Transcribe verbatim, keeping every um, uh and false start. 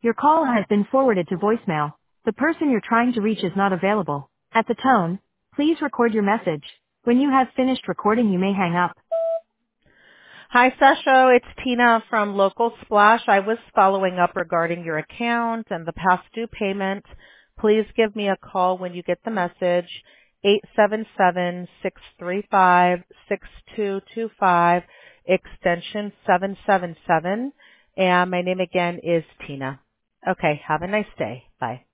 Your call has been forwarded to voicemail. The person you're trying to reach is not available. At the tone, please record your message. When you have finished recording, you may hang up. Hi, Sasho. It's Tina from Local Splash. I was following up regarding your account and the past due payment. Please give me a call when you get the message, eight seven seven, six three five, six two two five, extension seven seven seven. And my name again is Tina. Okay, have a nice day. Bye.